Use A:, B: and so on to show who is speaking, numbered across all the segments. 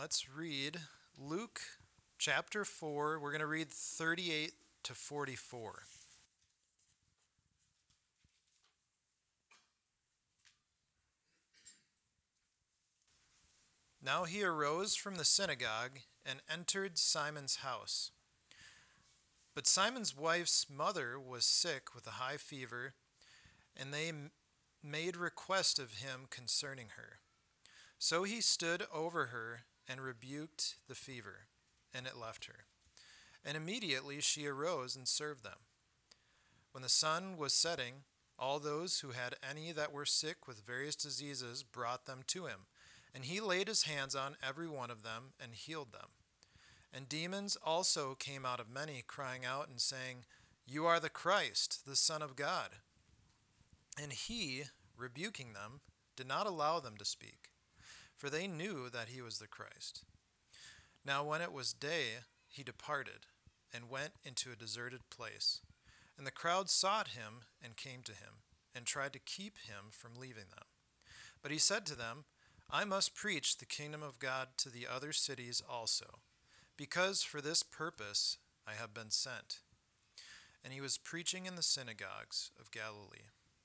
A: let's read Luke chapter 4. We're going to read 38 to 44. Now he arose from the synagogue and entered Simon's house. But Simon's wife's mother was sick with a high fever, and they made request of him concerning her. So he stood over her and rebuked the fever, and it left her. And immediately she arose and served them. When the sun was setting, all those who had any that were sick with various diseases brought them to him, and he laid his hands on every one of them and healed them. And demons also came out of many, crying out and saying, "You are the Christ, the Son of God." And he, rebuking them, did not allow them to speak, for they knew that he was the Christ. Now when it was day, he departed, and went into a deserted place. And the crowd sought him, and came to him, and tried to keep him from leaving them. But he said to them, "I must preach the kingdom of God to the other cities also, because for this purpose I have been sent." And he was preaching in the synagogues of Galilee.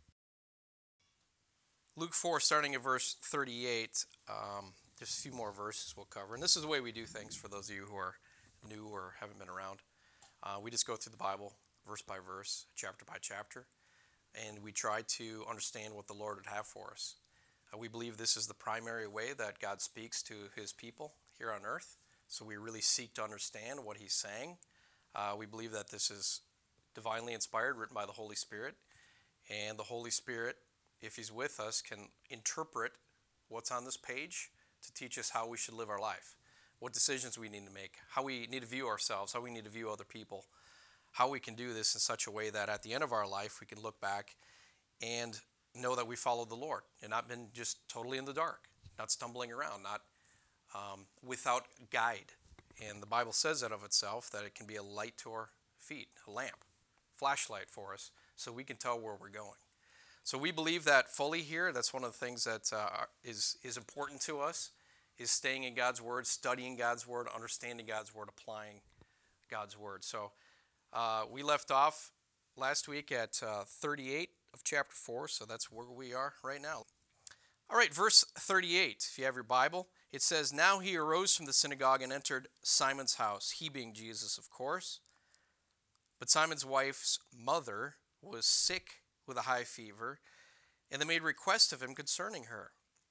B: Luke 4, starting at verse 38, just a few more verses we'll cover. And this is the way we do things for those of you who are new or haven't been around. We just go through the Bible verse by verse, chapter by chapter, and we try to understand what the Lord would have for us. We believe this is the primary way that God speaks to his people here on earth, so we really seek to understand what he's saying. We believe that this is divinely inspired, written by the Holy Spirit, and the Holy Spirit, if he's with us, can interpret what's on this page to teach us how we should live our life, what decisions we need to make, how we need to view ourselves, how we need to view other people, how we can do this in such a way that at the end of our life we can look back and know that we followed the Lord and not been just totally in the dark, not stumbling around, not without guide. And the Bible says that of itself, that it can be a light to our feet, a lamp, flashlight for us, so we can tell where we're going. So we believe that fully here. That's one of the things that is important to us, is staying in God's Word, studying God's Word, understanding God's Word, applying God's Word. So we left off last week at 38 of chapter 4, so that's where we are right now. All right, verse 38, if you have your Bible, it says, "Now he arose from the synagogue and entered Simon's house," he being Jesus, of course. But Simon's wife's mother was sick with a high fever, and they made request of him concerning her.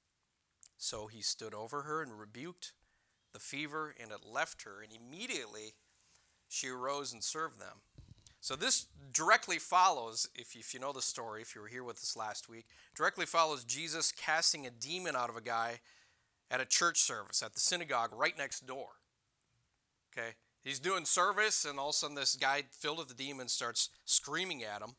B: So he stood over her and rebuked the fever, and it left her, and immediately she arose and served them. So this directly follows, if you know the story, if you were here with us last week, directly follows Jesus casting a demon out of a guy at a church service, at the synagogue right next door. Okay? He's doing service, and all of a sudden this guy filled with the demon starts screaming at him.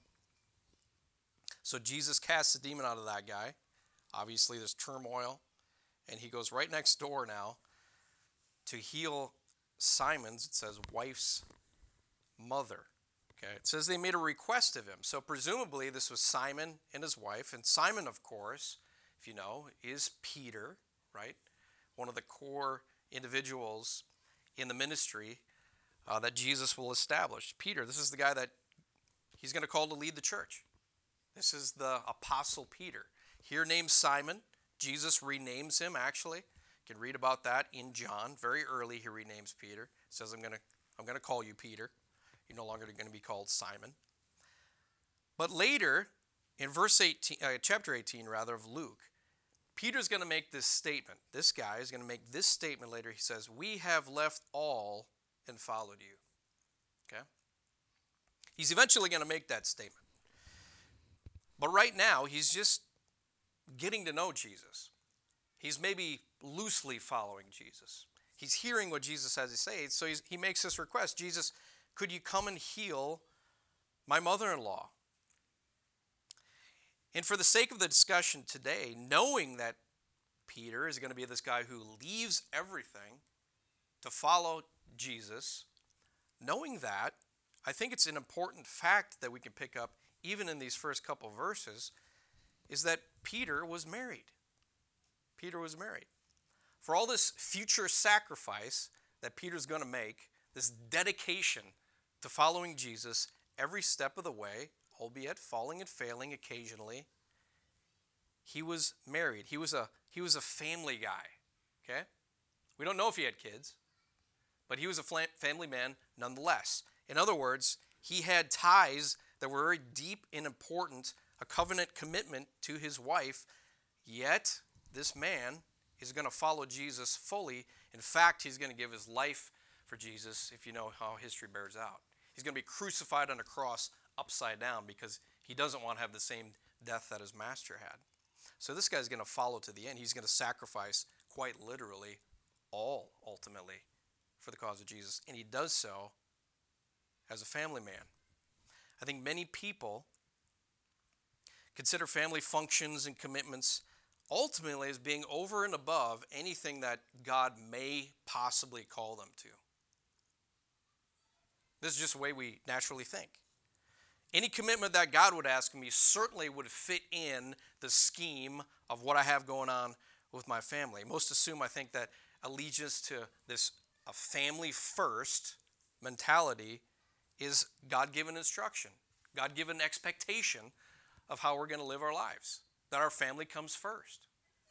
B: So Jesus casts the demon out of that guy. Obviously there's turmoil, and he goes right next door now to heal Simon's, it says, wife's mother. Okay, it says they made a request of him. So presumably this was Simon and his wife. And Simon, of course, if you know, is Peter, right? One of the core individuals in the ministry that Jesus will establish. Peter, this is the guy that he's going to call to lead the church. This is the Apostle Peter. Here named Simon. Jesus renames him, actually. You can read about that in John. Very early he renames Peter. He says, I'm going to call you Peter. You're no longer going to be called Simon. But later, in chapter 18 of Luke, Peter's going to make this statement. This guy is going to make this statement later. He says, "We have left all and followed you." Okay? He's eventually going to make that statement. But right now, he's just getting to know Jesus. He's maybe loosely following Jesus. He's hearing what Jesus has to say, so he makes this request. "Jesus, could you come and heal my mother-in-law?" And for the sake of the discussion today, knowing that Peter is going to be this guy who leaves everything to follow Jesus, knowing that, I think it's an important fact that we can pick up even in these first couple verses, is that Peter was married. Peter was married. for all this future sacrifice that Peter's going to make, this dedication to following Jesus every step of the way, albeit falling and failing occasionally, he was married. He was a family guy, okay? We don't know if he had kids, but he was a family man nonetheless. In other words, he had ties that were very deep and important, a covenant commitment to his wife, yet this man is going to follow Jesus fully. In fact, he's going to give his life for Jesus, if you know how history bears out. He's going to be crucified on a cross upside down because he doesn't want to have the same death that his master had. So this guy's going to follow to the end. He's going to sacrifice, quite literally, all, ultimately, for the cause of Jesus. And he does so as a family man. I think many people consider family functions and commitments ultimately as being over and above anything that God may possibly call them to. This is just the way we naturally think. Any commitment that God would ask me certainly would fit in the scheme of what I have going on with my family. Most assume, I think, that allegiance to this a family first mentality is God-given instruction, God-given expectation of how we're going to live our lives, that our family comes first.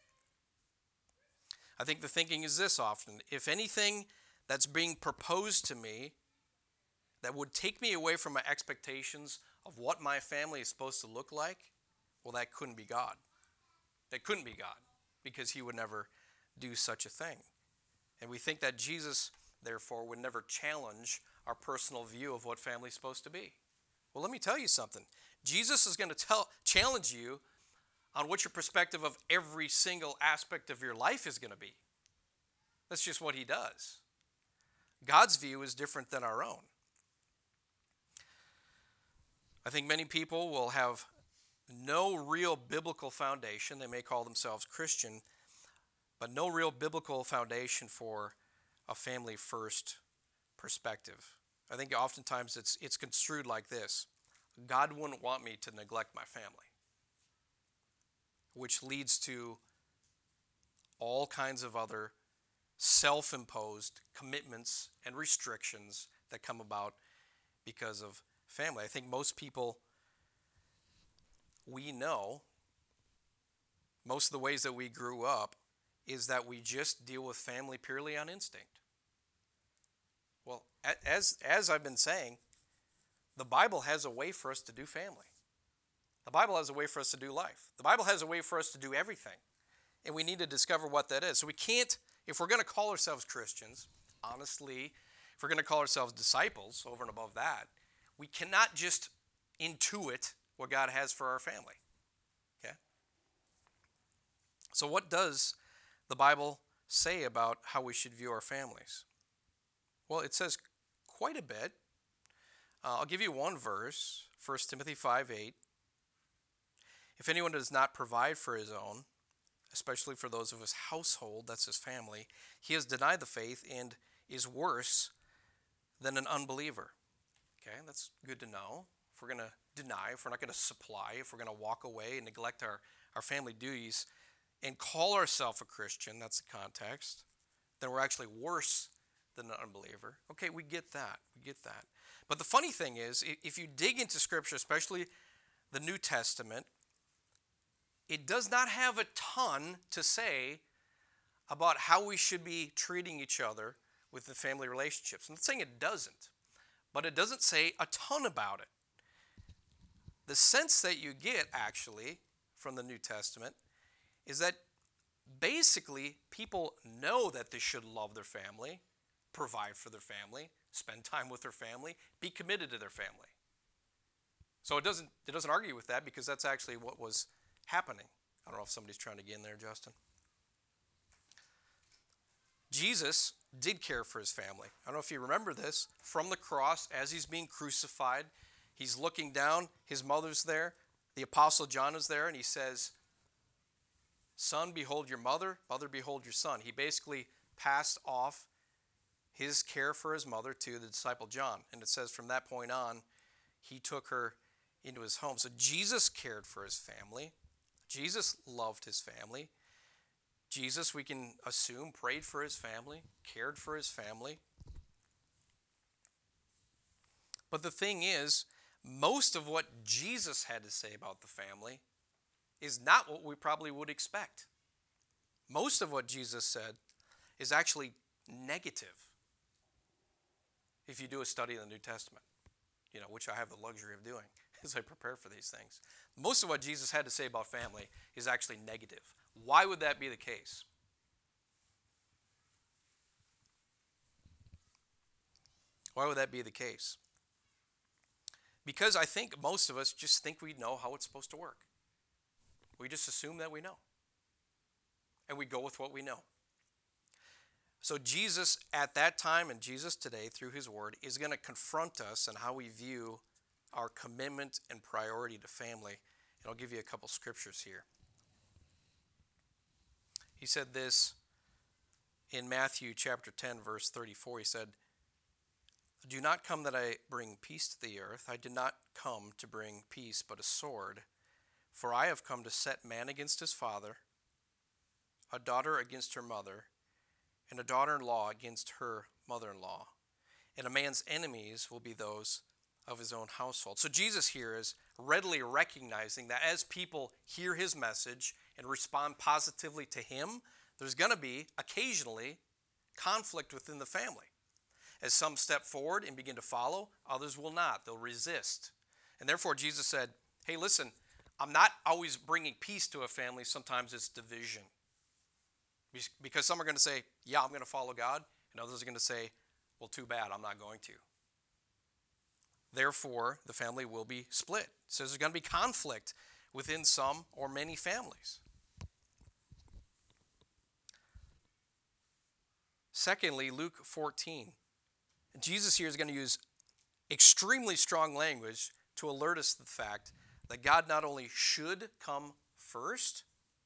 B: I think the thinking is this often: if anything that's being proposed to me that would take me away from my expectations of what my family is supposed to look like, well, that couldn't be God. That couldn't be God, because he would never do such a thing. And we think that Jesus, therefore, would never challenge our personal view of what family is supposed to be. Well, let me tell you something. Jesus is going to challenge you on what your perspective of every single aspect of your life is going to be. That's just what he does. God's view is different than our own. I think many people will have no real biblical foundation. They may call themselves Christian, but no real biblical foundation for a family first perspective. I think oftentimes it's construed like this: God wouldn't want me to neglect my family, which leads to all kinds of other self-imposed commitments and restrictions that come about because of family. I think most people we know, most of the ways that we grew up, is that we just deal with family purely on instinct. Well, as I've been saying, the Bible has a way for us to do family. The Bible has a way for us to do life. The Bible has a way for us to do everything. And we need to discover what that is. So we can't, if we're going to call ourselves Christians, honestly, if we're going to call ourselves disciples over and above that, we cannot just intuit what God has for our family. Okay? So what does the Bible say about how we should view our families? Well, it says quite a bit. I'll give you one verse, 1 Timothy 5:8. If anyone does not provide for his own, especially for those of his household, that's his family, he has denied the faith and is worse than an unbeliever. Okay, that's good to know. If we're going to deny, if we're not going to supply, if we're going to walk away and neglect our family duties and call ourselves a Christian, that's the context, then we're actually worse than an unbeliever. Okay, we get that. We get that. But the funny thing is, if you dig into Scripture, especially the New Testament, it does not have a ton to say about how we should be treating each other with the family relationships. I'm not saying it doesn't, but it doesn't say a ton about it. The sense that you get, actually, from the New Testament is that basically people know that they should love their family, provide for their family, spend time with their family, be committed to their family. So it doesn't argue with that, because that's actually what was happening. I don't know if somebody's trying to get in there, Justin. Jesus did care for his family. I don't know if you remember this. From the cross, as he's being crucified, he's looking down. His mother's there. The Apostle John is there, and he says, "Son, behold your mother. Mother, behold your son." He basically passed off his care for his mother to the disciple John. And it says from that point on, he took her into his home. So Jesus cared for his family. Jesus loved his family. Jesus, we can assume, prayed for his family, cared for his family. But the thing is, most of what Jesus had to say about the family is not what we probably would expect. Most of what Jesus said is actually negative if you do a study in the New Testament, which I have the luxury of doing as I prepare for these things. Most of what Jesus had to say about family is actually negative. Why would that be the case? Why would that be the case? Because I think most of us just think we know how it's supposed to work. We just assume that we know. And we go with what we know. So Jesus at that time and Jesus today through his word is going to confront us on how we view our commitment and priority to family. And I'll give you a couple scriptures here. He said this in Matthew chapter 10, verse 34. He said, "Do not come that I bring peace to the earth. I did not come to bring peace, but a sword. For I have come to set man against his father, a daughter against her mother, and a daughter-in-law against her mother-in-law. And a man's enemies will be those of his own household." So Jesus here is readily recognizing that as people hear his message and respond positively to him, there's going to be occasionally conflict within the family. As some step forward and begin to follow, others will not. They'll resist. And therefore Jesus said, hey, listen, I'm not always bringing peace to a family. Sometimes it's division. Because some are going to say, yeah, I'm going to follow God. And others are going to say, well, too bad, I'm not going to. Therefore, the family will be split. It says there's going to be conflict within some or many families. Secondly, Luke 14. Jesus here is going to use extremely strong language to alert us to the fact that God not only should come first,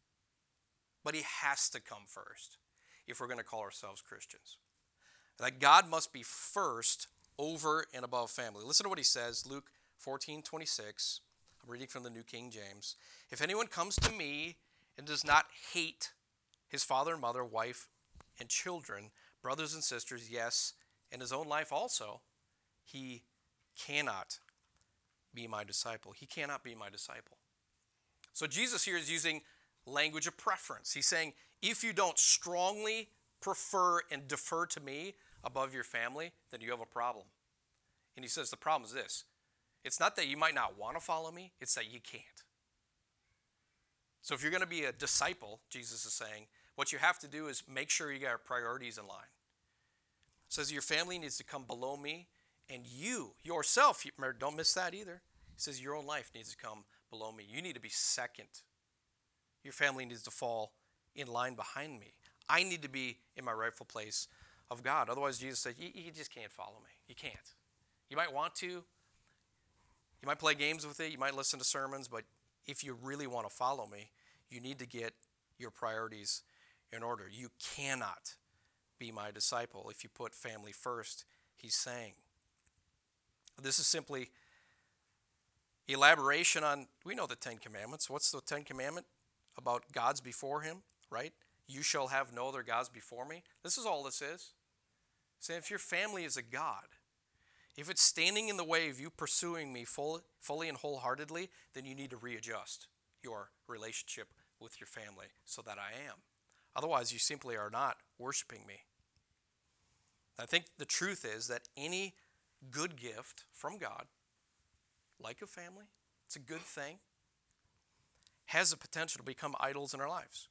B: but he has to come first if we're going to call ourselves Christians. That God must be first over and above family. Listen to what he says, Luke 14:26. I'm reading from the New King James. "If anyone comes to me and does not hate his father and mother, wife and children, brothers and sisters, yes, and his own life also, he cannot be my disciple." He cannot be my disciple. So Jesus here is using language of preference. He's saying, if you don't strongly prefer and defer to me above your family, then you have a problem. And he says the problem is this. It's not that you might not want to follow me, it's that you can't. So if you're going to be a disciple, Jesus is saying, what you have to do is make sure you got your priorities in line. It says your family needs to come below me, and you, yourself, don't miss that either. He says your own life needs to come below me. You need to be second. Your family needs to fall in line behind me. I need to be in my rightful place of God. Otherwise, Jesus said, you just can't follow me. You can't. You might want to. You might play games with it. You might listen to sermons. But if you really want to follow me, you need to get your priorities in order. You cannot be my disciple if you put family first, he's saying. This is simply elaboration on, we know the Ten Commandments. What's the Ten Commandment? About gods before him, right? You shall have no other gods before me. This is all this is. Saying if your family is a god, if it's standing in the way of you pursuing me fully and wholeheartedly, then you need to readjust your relationship with your family so that I am. Otherwise, you simply are not worshiping me. I think the truth is that any good gift from God, like a family, it's a good thing, has the potential to become idols in our lives.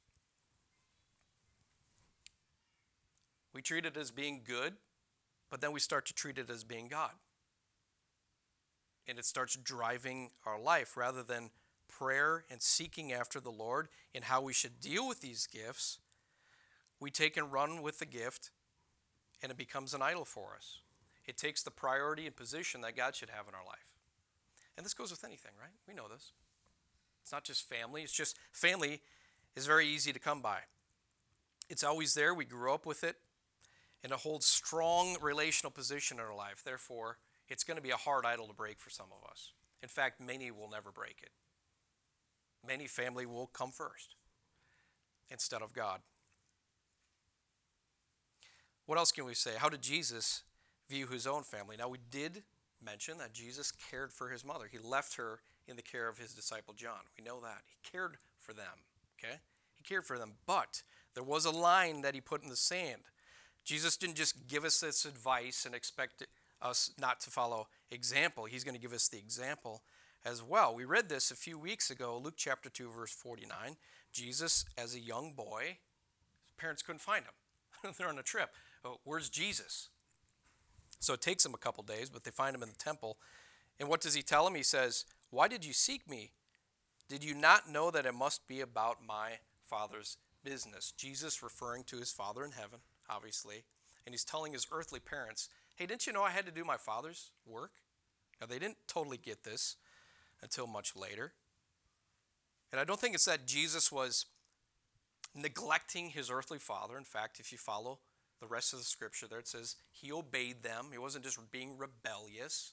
B: We treat it as being good, but then we start to treat it as being God. And it starts driving our life rather than prayer and seeking after the Lord and how we should deal with these gifts. We take and run with the gift, and it becomes an idol for us. It takes the priority and position that God should have in our life. And this goes with anything, right? We know this. It's not just family. It's just family is very easy to come by. It's always there. We grew up with it. And it holds strong relational position in our life. Therefore, it's going to be a hard idol to break for some of us. In fact, many will never break it. Many family will come first instead of God. What else can we say? How did Jesus view his own family? Now, we did mention that Jesus cared for his mother. He left her in the care of his disciple John. We know that. He cared for them, okay? He cared for them, but there was a line that he put in the sand. Jesus didn't just give us this advice and expect us not to follow example. He's going to give us the example as well. We read this a few weeks ago, Luke chapter 2, verse 49. Jesus, as a young boy, his parents couldn't find him. They're on a trip. Oh, where's Jesus? So it takes him a couple days, but they find him in the temple. And what does he tell him? He says, "Why did you seek me? Did you not know that it must be about my Father's business?" Jesus referring to his Father in heaven, obviously. And he's telling his earthly parents, hey, didn't you know I had to do my Father's work? Now, they didn't totally get this until much later. And I don't think it's that Jesus was neglecting his earthly father. In fact, if you follow the rest of the scripture there, it says he obeyed them. He wasn't just being rebellious.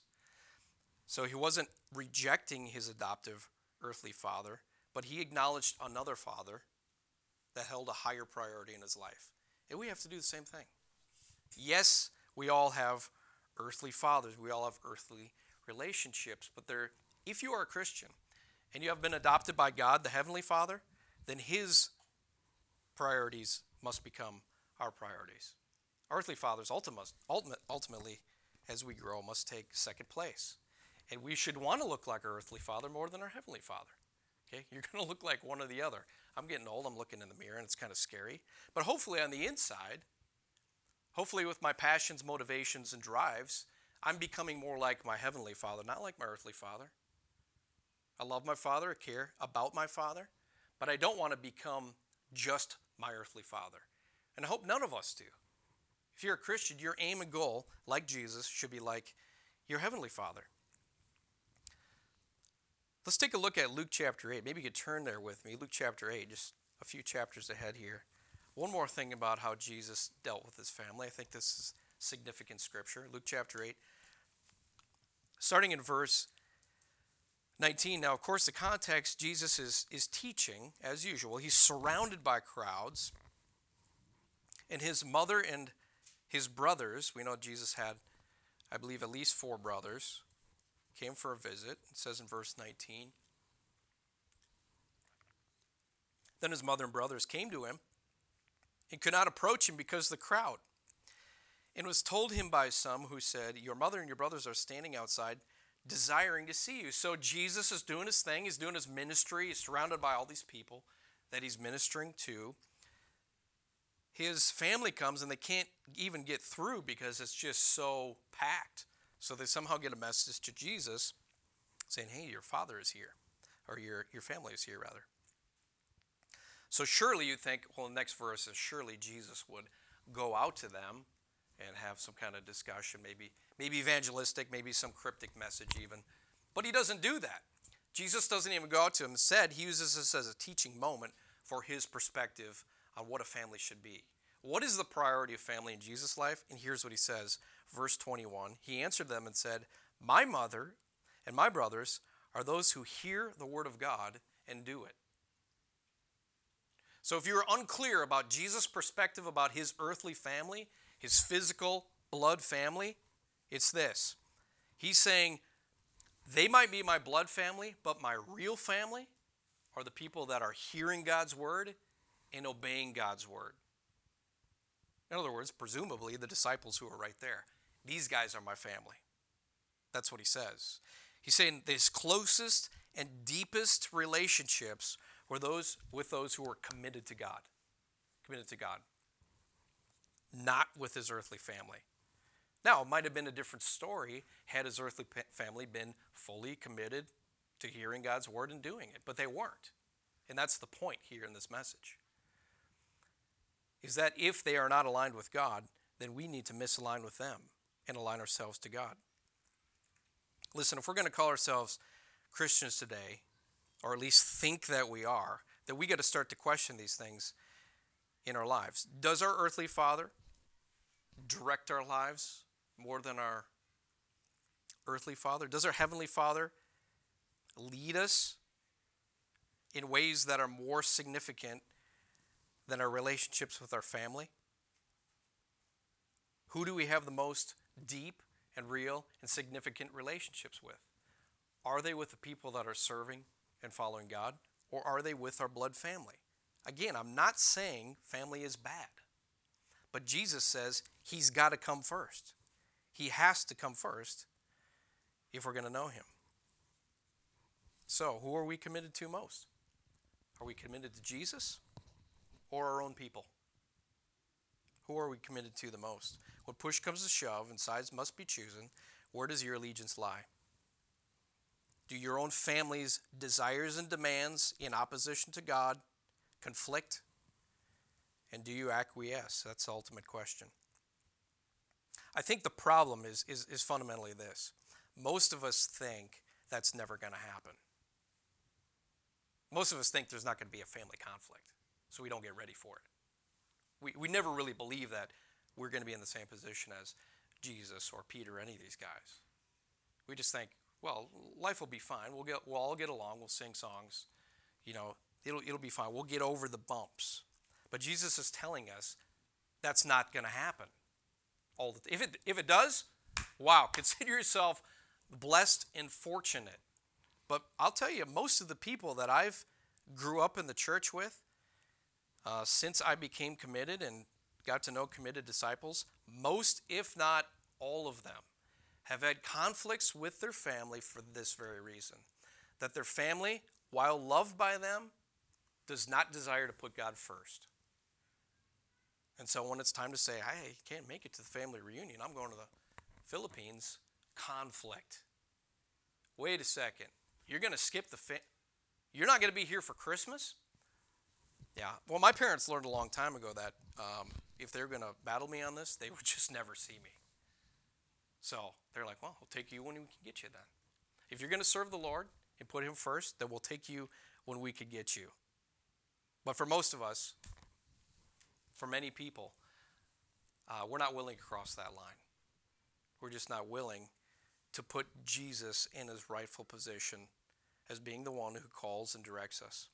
B: So he wasn't rejecting his adoptive earthly father, but he acknowledged another father that held a higher priority in his life. And we have to do the same thing. Yes, we all have earthly fathers. We all have earthly relationships. But if you are a Christian and you have been adopted by God, the Heavenly Father, then his priorities must become our priorities. Earthly fathers ultimately, as we grow, must take second place. And we should want to look like our earthly father more than our Heavenly Father. Okay? You're going to look like one or the other. I'm getting old. I'm looking in the mirror, and it's kind of scary. But hopefully on the inside, hopefully with my passions, motivations, and drives, I'm becoming more like my Heavenly Father, not like my earthly father. I love my father. I care about my father. But I don't want to become just my earthly father. And I hope none of us do. If you're a Christian, your aim and goal, like Jesus, should be like your Heavenly Father. Let's take a look at Luke chapter 8. Maybe you could turn there with me. Luke chapter 8, just a few chapters ahead here. One more thing about how Jesus dealt with his family. I think this is significant scripture. Luke chapter 8, starting in verse 19. Now, of course, the context, Jesus is teaching, as usual. He's surrounded by crowds. And his mother and his brothers, we know Jesus had, I believe, at least 4 brothers, came for a visit. It says in verse 19. Then his mother and brothers came to him and could not approach him because of the crowd. And it was told him by some who said, your mother and your brothers are standing outside desiring to see you. So Jesus is doing his thing. He's doing his ministry. He's surrounded by all these people that he's ministering to. His family comes and they can't even get through because it's just so packed. So they somehow get a message to Jesus saying, hey, your father is here, or your family is here, rather. So surely you think, well, the next verse is surely Jesus would go out to them and have some kind of discussion, maybe evangelistic, maybe some cryptic message even. But he doesn't do that. Jesus doesn't even go out to him. Instead, he uses this as a teaching moment for his perspective on what a family should be. What is the priority of family in Jesus' life? And here's what he says, verse 21. He answered them and said, my mother and my brothers are those who hear the word of God and do it. So if you're unclear about Jesus' perspective about his earthly family, his physical blood family, it's this. He's saying, they might be my blood family, but my real family are the people that are hearing God's word and obeying God's word. In other words, presumably the disciples who are right there. These guys are my family. That's what he says. He's saying his closest and deepest relationships were those with those who were committed to God. Committed to God. Not with his earthly family. Now, it might have been a different story had his earthly family been fully committed to hearing God's word and doing it, but they weren't. And that's the point here in this message. Is that if they are not aligned with God, then we need to misalign with them and align ourselves to God. Listen, if we're going to call ourselves Christians today, or at least think that we are, then we got to start to question these things in our lives. Does our earthly father direct our lives more than our earthly father? Does our heavenly father lead us in ways that are more significant than our relationships with our family? Who do we have the most deep and real and significant relationships with? Are they with the people that are serving and following God, or are they with our blood family? Again, I'm not saying family is bad, but Jesus says he's got to come first. He has to come first if we're going to know him. So, who are we committed to most? Are we committed to Jesus or our own people? Who are we committed to the most? When push comes to shove and sides must be chosen, where does your allegiance lie? Do your own family's desires and demands in opposition to God conflict? And do you acquiesce? That's the ultimate question. I think the problem is fundamentally this. Most of us think that's never going to happen. Most of us think there's not going to be a family conflict, so we don't get ready for it. We never really believe that we're going to be in the same position as Jesus or Peter or any of these guys. We just think, well, life will be fine. We'll all get along. We'll sing songs. It'll be fine. We'll get over the bumps. But Jesus is telling us that's not going to happen. If it does, wow, consider yourself blessed and fortunate. But I'll tell you, most of the people that I've grew up in the church with, since I became committed and got to know committed disciples, most, if not all of them, have had conflicts with their family for this very reason. That their family, while loved by them, does not desire to put God first. And so when it's time to say, I can't make it to the family reunion, I'm going to the Philippines, conflict. Wait a second. You're going to skip you're not going to be here for Christmas? Yeah. Well, my parents learned a long time ago that if they're going to battle me on this, they would just never see me. So they're like, well, we'll take you when we can get you then. If you're going to serve the Lord and put him first, then we'll take you when we can get you. But for most of us, for many people, we're not willing to cross that line. We're just not willing to put Jesus in his rightful position as being the one who calls and directs us.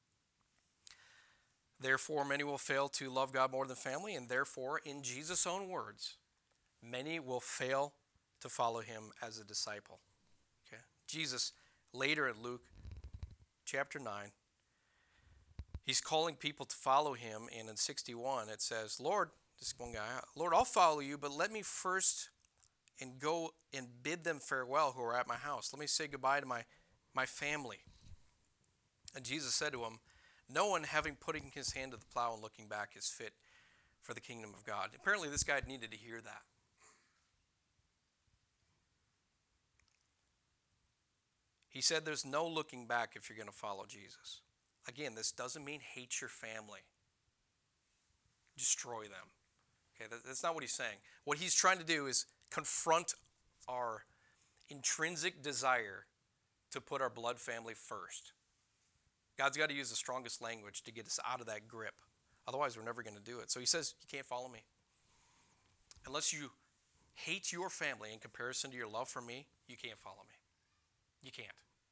B: Therefore, many will fail to love God more than family, and therefore, in Jesus' own words, many will fail to follow him as a disciple. Okay? Jesus, later in Luke chapter 9, he's calling people to follow him, and in 61 it says, Lord, this one guy, Lord, I'll follow you, but let me first and go and bid them farewell who are at my house. Let me say goodbye to my family. And Jesus said to him, no one having putting his hand to the plow and looking back is fit for the kingdom of God. Apparently this guy needed to hear that. He said there's no looking back if you're going to follow Jesus. Again, this doesn't mean hate your family. Destroy them. Okay, that's not what he's saying. What he's trying to do is confront our intrinsic desire to put our blood family first. God's got to use the strongest language to get us out of that grip. Otherwise, we're never going to do it. So he says, you can't follow me. Unless you hate your family in comparison to your love for me, you can't follow me. You can't.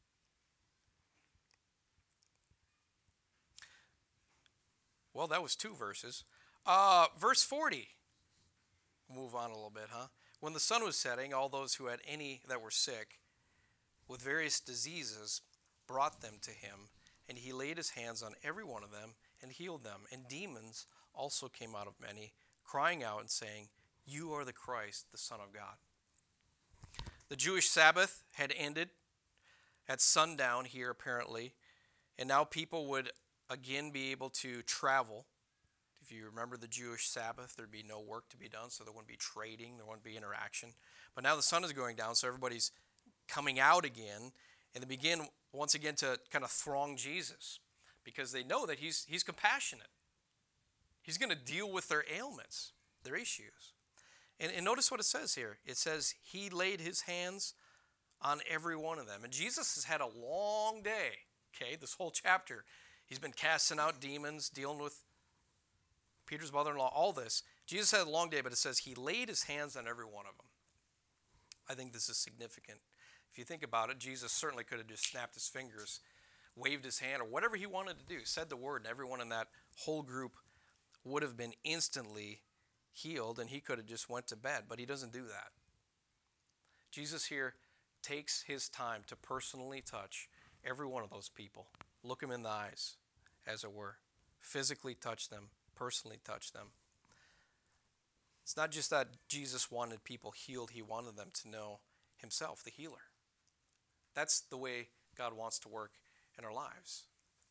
B: Well, that was 2 verses. Verse 40. Move on a little bit, huh? When the sun was setting, all those who had any that were sick with various diseases brought them to him, and he laid his hands on every one of them and healed them. And demons also came out of many, crying out and saying, you are the Christ, the Son of God. The Jewish Sabbath had ended at sundown here, apparently, and now people would again be able to travel. If you remember the Jewish Sabbath, there'd be no work to be done, so there wouldn't be trading, there wouldn't be interaction. But now the sun is going down, so everybody's coming out again, and they begin once again to kind of throng Jesus because they know that he's compassionate. He's going to deal with their ailments, their issues. And notice what it says here. It says he laid his hands on every one of them. And Jesus has had a long day, okay, this whole chapter. He's been casting out demons, dealing with Peter's mother-in-law, all this. Jesus had a long day, but it says he laid his hands on every one of them. I think this is significant. If you think about it, Jesus certainly could have just snapped his fingers, waved his hand, or whatever he wanted to do, said the word, and everyone in that whole group would have been instantly healed and he could have just went to bed, but he doesn't do that. Jesus here takes his time to personally touch every one of those people, look them in the eyes, as it were, physically touch them, personally touch them. It's not just that Jesus wanted people healed, he wanted them to know himself, the healer. That's the way God wants to work in our lives.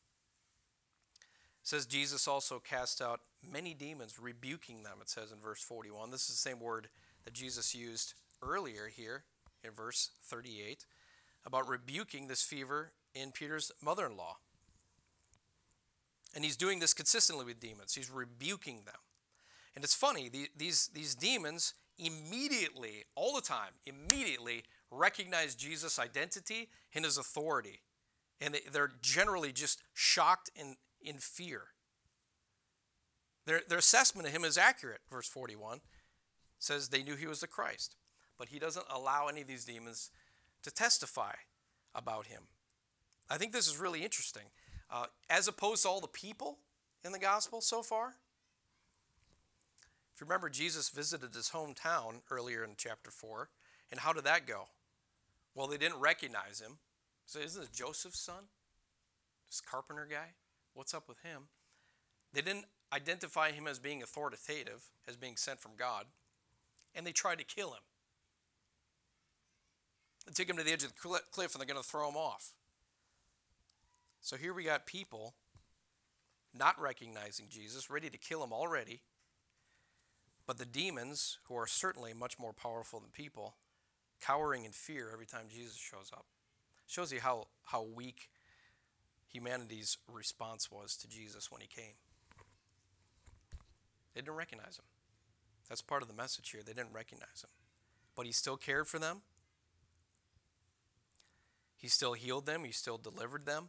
B: It says Jesus also cast out many demons, rebuking them, it says in verse 41. This is the same word that Jesus used earlier here in verse 38 about rebuking this fever in Peter's mother-in-law. And he's doing this consistently with demons. He's rebuking them. And it's funny, these demons immediately, all the time, immediately recognize Jesus' identity and his authority. And they're generally just shocked and in fear. Their assessment of him is accurate. Verse 41 says they knew he was the Christ. But he doesn't allow any of these demons to testify about him. I think this is really interesting. As opposed to all the people in the gospel so far. If you remember, Jesus visited his hometown earlier in chapter 4. And how did that go? Well, they didn't recognize him. So isn't this Joseph's son? This carpenter guy? What's up with him? They didn't identify him as being authoritative, as being sent from God. And they tried to kill him. They take him to the edge of the cliff and they're going to throw him off. So here we got people not recognizing Jesus, ready to kill him already. But the demons, who are certainly much more powerful than people, cowering in fear every time Jesus shows up. Shows you how weak humanity's response was to Jesus when he came. They didn't recognize him. That's part of the message here. They didn't recognize him. But he still cared for them. He still healed them. He still delivered them.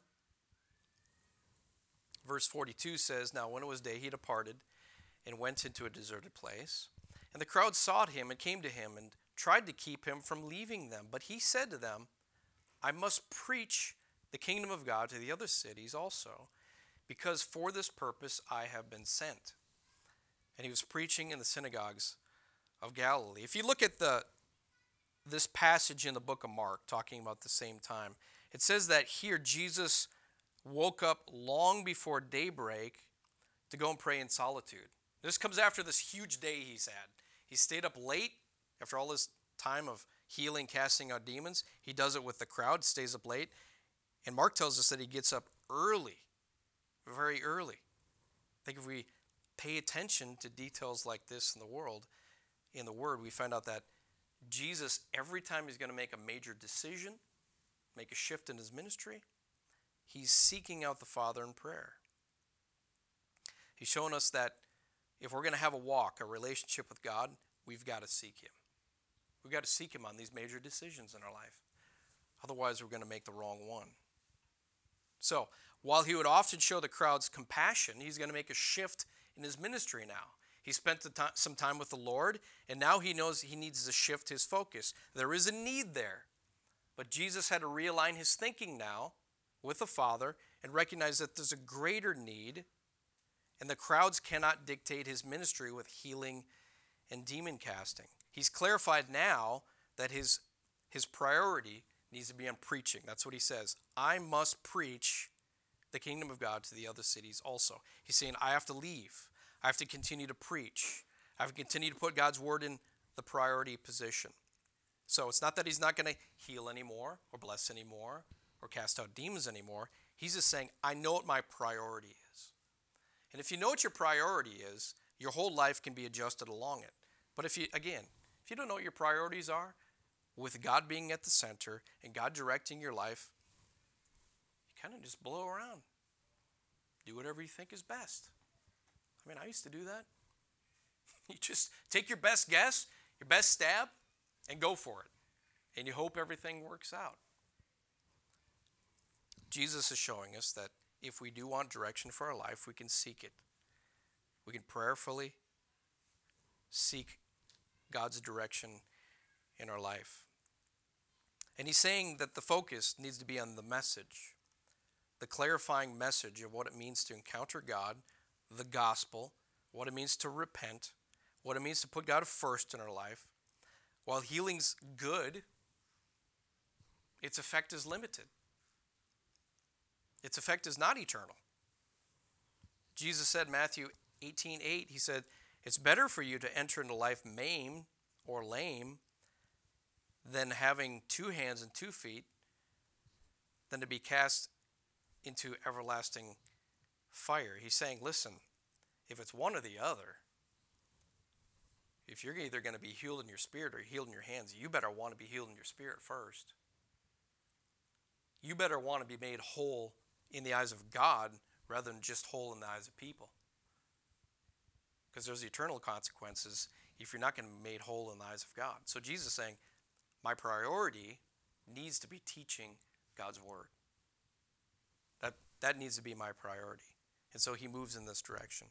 B: Verse 42 says, Now when it was day, he departed and went into a deserted place. And the crowd sought him and came to him and tried to keep him from leaving them. But he said to them, I must preach the kingdom of God to the other cities also, because for this purpose I have been sent. And he was preaching in the synagogues of Galilee. If you look at this passage in the book of Mark, talking about the same time, it says that here Jesus woke up long before daybreak to go and pray in solitude. This comes after this huge day he's had. He stayed up late after all this time of healing, casting out demons. He does it with the crowd, stays up late. And Mark tells us that he gets up early, very early. I think if we pay attention to details like this in the world, in the Word, we find out that Jesus, every time he's going to make a major decision, make a shift in his ministry, he's seeking out the Father in prayer. He's shown us that if we're going to have a walk, a relationship with God, we've got to seek him. We've got to seek him on these major decisions in our life. Otherwise, we're going to make the wrong one. So, while he would often show the crowds compassion, he's going to make a shift in his ministry now. He spent some time with the Lord, and now he knows he needs to shift his focus. There is a need there. But Jesus had to realign his thinking now with the Father and recognize that there's a greater need, and the crowds cannot dictate his ministry with healing and demon casting. He's clarified now that his priority needs to be on preaching. That's what he says. I must preach the kingdom of God to the other cities also. He's saying, I have to leave. I have to continue to preach. I have to continue to put God's word in the priority position. So it's not that he's not going to heal anymore or bless anymore or cast out demons anymore. He's just saying, I know what my priority is. And if you know what your priority is, your whole life can be adjusted along it. But if you don't know what your priorities are, with God being at the center and God directing your life, you kind of just blow around. Do whatever you think is best. I mean, I used to do that. You just take your best guess, your best stab, and go for it. And you hope everything works out. Jesus is showing us that if we do want direction for our life, we can seek it. We can prayerfully seek God's direction in our life. And he's saying that the focus needs to be on the message, the clarifying message of what it means to encounter God, the gospel, what it means to repent, what it means to put God first in our life. While healing's good, its effect is limited. Its effect is not eternal. Jesus said, Matthew 18:8, he said, it's better for you to enter into life maimed or lame than having 2 hands and 2 feet, than to be cast into everlasting fire. He's saying, listen, if it's one or the other, if you're either going to be healed in your spirit or healed in your hands, you better want to be healed in your spirit first. You better want to be made whole in the eyes of God rather than just whole in the eyes of people. Because there's eternal consequences if you're not going to be made whole in the eyes of God. So Jesus is saying, my priority needs to be teaching God's word. That needs to be my priority. And so he moves in this direction.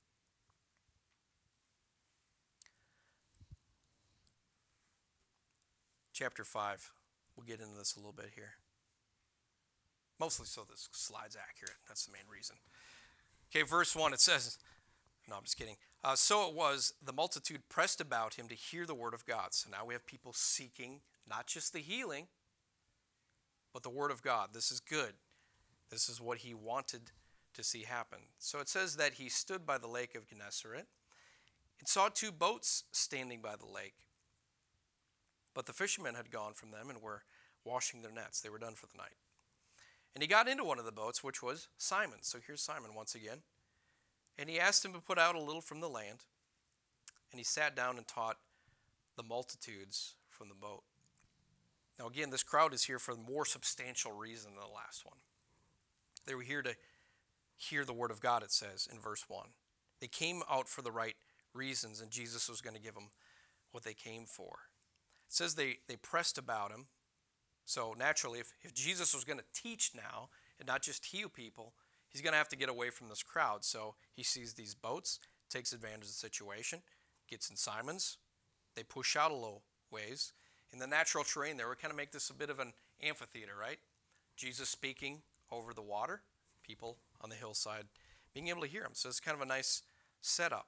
B: Chapter 5. We'll get into this a little bit here. Mostly so this slide's accurate. That's the main reason. Okay, verse 1, it says, no, I'm just kidding. So it was, the multitude pressed about him to hear the word of God. So now we have people seeking not just the healing, but the word of God. This is good. This is what he wanted to see happen. So it says that he stood by the lake of Gennesaret and saw 2 boats standing by the lake. But the fishermen had gone from them and were washing their nets. They were done for the night. And he got into one of the boats, which was Simon's. So here's Simon once again. And he asked him to put out a little from the land. And he sat down and taught the multitudes from the boat. Now again, this crowd is here for a more substantial reason than the last one. They were here to hear the word of God, it says in verse 1. They came out for the right reasons, and Jesus was going to give them what they came for. It says they pressed about him. So naturally, if Jesus was going to teach now and not just heal people, he's going to have to get away from this crowd. So he sees these boats, takes advantage of the situation, gets in Simon's. They push out a little ways. In the natural terrain there, we kind of make this a bit of an amphitheater, right? Jesus speaking over the water, people on the hillside being able to hear him. So it's kind of a nice setup.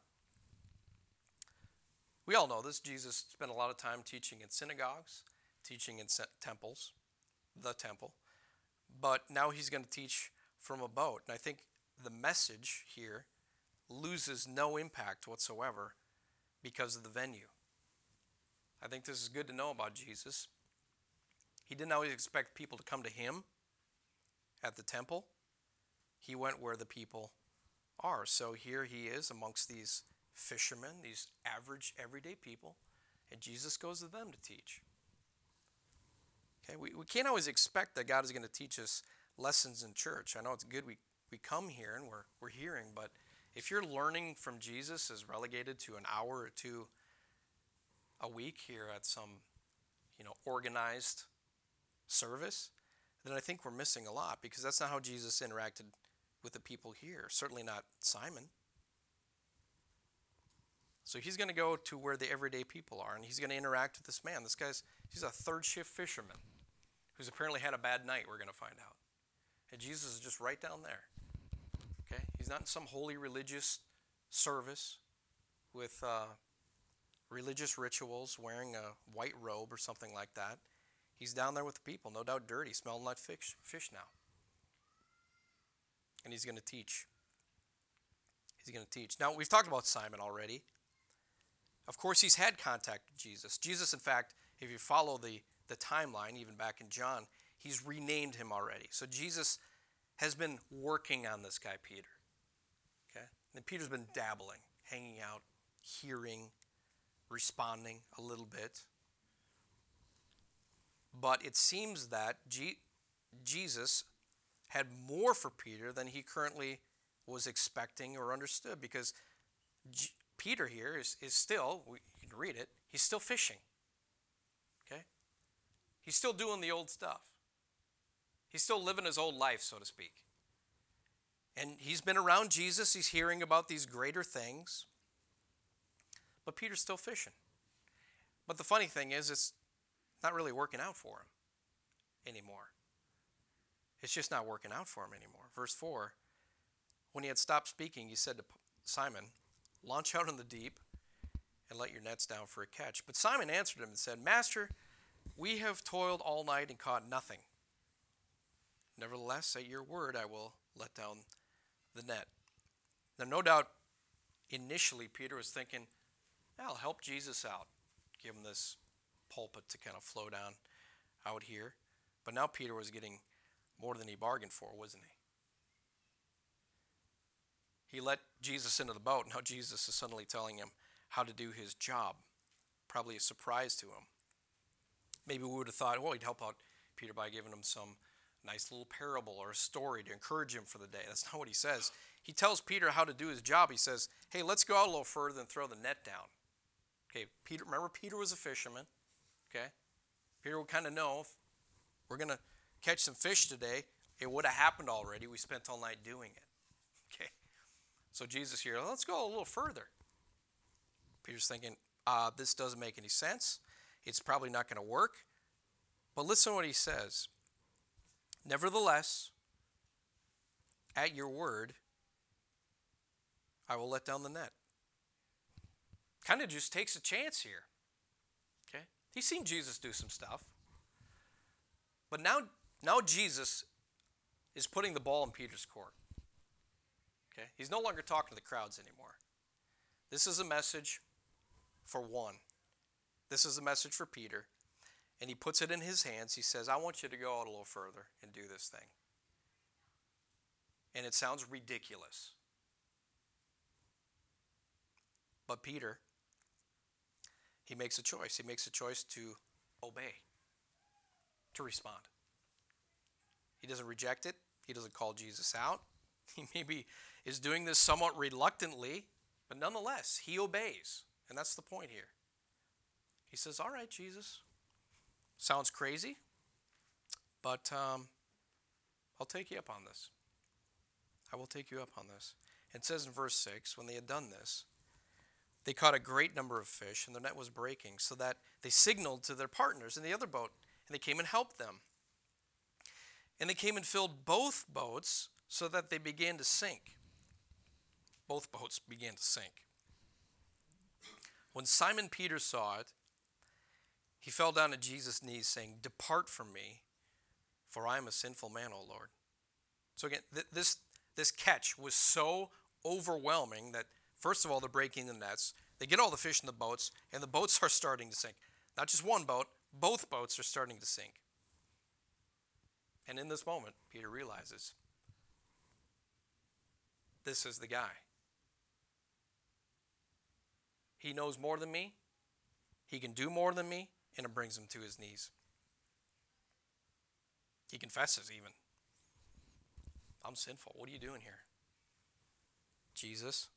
B: We all know this. Jesus spent a lot of time teaching in synagogues, teaching in temples, the temple. But now he's going to teach from a boat. And I think the message here loses no impact whatsoever because of the venue. I think this is good to know about Jesus. He didn't always expect people to come to him at the temple. He went where the people are. So here he is amongst these fishermen, these average, everyday people, and Jesus goes to them to teach. Okay, we can't always expect that God is going to teach us lessons in church. I know it's good we come here and we're hearing, but if your learning from Jesus is relegated to an hour or 2 a week here at some, organized service, then I think we're missing a lot, because that's not how Jesus interacted with the people here. Certainly not Simon. So he's going to go to where the everyday people are, and he's going to interact with this man. He's a third shift fisherman who's apparently had a bad night, we're going to find out. And Jesus is just right down there. Okay? He's not in some holy religious service with religious rituals, wearing a white robe or something like that. He's down there with the people, no doubt dirty, smelling like fish now. And he's going to teach. He's going to teach. Now, we've talked about Simon already. Of course, he's had contact with Jesus. Jesus, in fact, if you follow the timeline, even back in John, he's renamed him already. So Jesus has been working on this guy, Peter. Okay? And Peter's been dabbling, hanging out, hearing, responding a little bit. But it seems that Jesus had more for Peter than he currently was expecting or understood, because Peter here is still, you can read it, he's still fishing. Okay? He's still doing the old stuff. He's still living his old life, so to speak. And he's been around Jesus. He's hearing about these greater things. But Peter's still fishing. But the funny thing is, it's not really working out for him anymore. It's just not working out for him anymore. Verse 4, when he had stopped speaking, he said to Simon, launch out in the deep and let your nets down for a catch. But Simon answered him and said, Master, we have toiled all night and caught nothing. Nevertheless, at your word, I will let down the net. Now, no doubt, initially, Peter was thinking, I'll help Jesus out. Give him this pulpit to kind of flow down out here. But now Peter was getting more than he bargained for, wasn't he? He let Jesus into the boat. Now Jesus is suddenly telling him how to do his job. Probably a surprise to him. Maybe we would have thought, well, he'd help out Peter by giving him some nice little parable or a story to encourage him for the day. That's not what he says. He tells Peter how to do his job. He says, hey, let's go out a little further and throw the net down. Okay, Peter, remember Peter was a fisherman. Okay, Peter would kind of know if we're going to catch some fish today. It would have happened already. We spent all night doing it. Okay, so Jesus here, let's go a little further. Peter's thinking, this doesn't make any sense. It's probably not going to work. But listen to what he says. Nevertheless, at your word, I will let down the net. Kind of just takes a chance here. Okay? He's seen Jesus do some stuff. But now Jesus is putting the ball in Peter's court. Okay? He's no longer talking to the crowds anymore. This is a message for one. This is a message for Peter. And he puts it in his hands. He says, I want you to go out a little further and do this thing. And it sounds ridiculous. But Peter, he makes a choice. He makes a choice to obey, to respond. He doesn't reject it. He doesn't call Jesus out. He maybe is doing this somewhat reluctantly, but nonetheless, he obeys. And that's the point here. He says, all right, Jesus, sounds crazy, but I'll take you up on this. I will take you up on this. It says in verse 6, when they had done this, they caught a great number of fish, and their net was breaking, so that they signaled to their partners in the other boat, and they came and helped them. And they came and filled both boats, so that they began to sink. Both boats began to sink. When Simon Peter saw it, he fell down at Jesus' knees, saying, Depart from me, for I am a sinful man, O Lord. So again, this catch was so overwhelming that, first of all, they're breaking the nets. They get all the fish in the boats, and the boats are starting to sink. Not just one boat, both boats are starting to sink. And in this moment, Peter realizes, this is the guy. He knows more than me. He can do more than me, and it brings him to his knees. He confesses even. I'm sinful. What are you doing here? Jesus.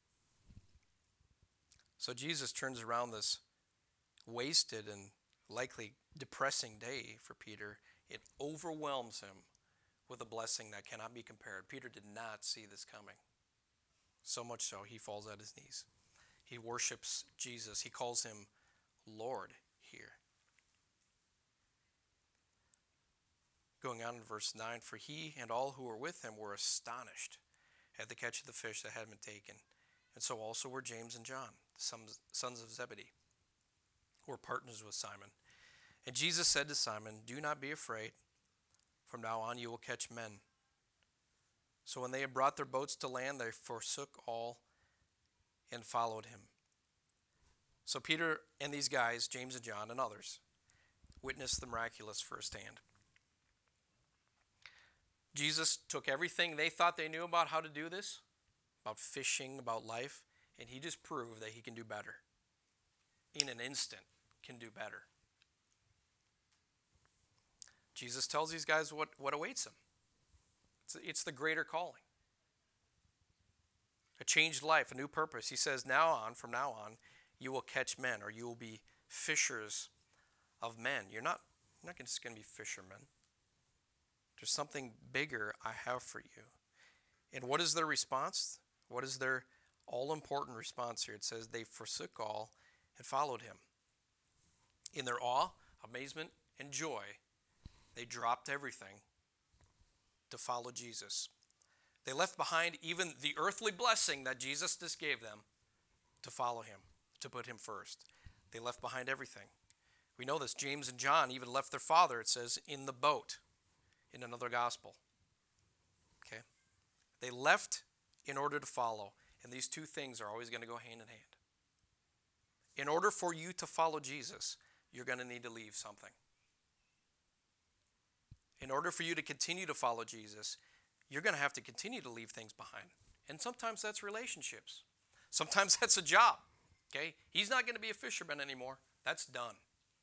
B: So Jesus turns around this wasted and likely depressing day for Peter. It overwhelms him with a blessing that cannot be compared. Peter did not see this coming. So much so, he falls at his knees. He worships Jesus. He calls him Lord here. Going on in verse 9, for he and all who were with him were astonished at the catch of the fish that had been taken. And so also were James and John, the sons of Zebedee, who were partners with Simon. And Jesus said to Simon, Do not be afraid. From now on you will catch men. So when they had brought their boats to land, they forsook all and followed him. So Peter and these guys, James and John and others, witnessed the miraculous firsthand. Jesus took everything they thought they knew about how to do this, about fishing, about life, and he just proved that he can do better. In an instant, can do better. Jesus tells these guys what awaits them. It's the greater calling. A changed life, a new purpose. He says, from now on, you will catch men, or you will be fishers of men. You're not just going to be fishermen. There's something bigger I have for you. And what is their response? What is their all-important response here? It says they forsook all and followed him. In their awe, amazement, and joy, they dropped everything to follow Jesus. They left behind even the earthly blessing that Jesus just gave them to follow him, to put him first. They left behind everything. We know this. James and John even left their father, it says, in the boat in another gospel. Okay? They left in order to follow. And these two things are always going to go hand in hand. In order for you to follow Jesus, you're going to need to leave something. In order for you to continue to follow Jesus, you're going to have to continue to leave things behind. And sometimes that's relationships. Sometimes that's a job. Okay? He's not going to be a fisherman anymore. That's done.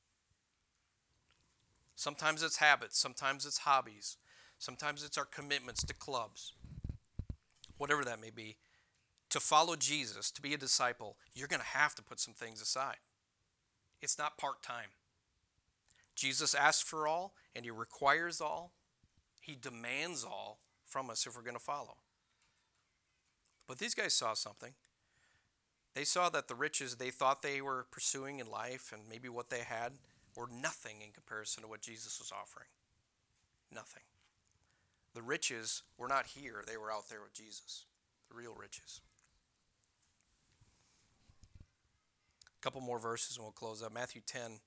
B: Sometimes it's habits. Sometimes it's hobbies. Sometimes it's our commitments to clubs. Whatever that may be. To follow Jesus, to be a disciple, you're going to have to put some things aside. It's not part-time. Jesus asks for all, and he requires all. He demands all from us if we're going to follow. But these guys saw something. They saw that the riches they thought they were pursuing in life and maybe what they had were nothing in comparison to what Jesus was offering. Nothing. The riches were not here. They were out there with Jesus. The real riches. A couple more verses and we'll close up. Matthew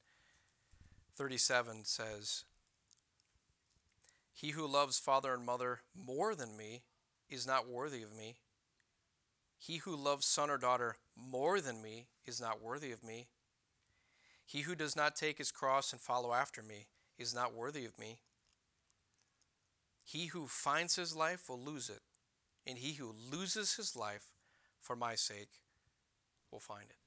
B: 10:37 says, "He who loves father and mother more than me is not worthy of me. He who loves son or daughter more than me is not worthy of me. He who does not take his cross and follow after me is not worthy of me. He who finds his life will lose it, and he who loses his life for my sake will find it."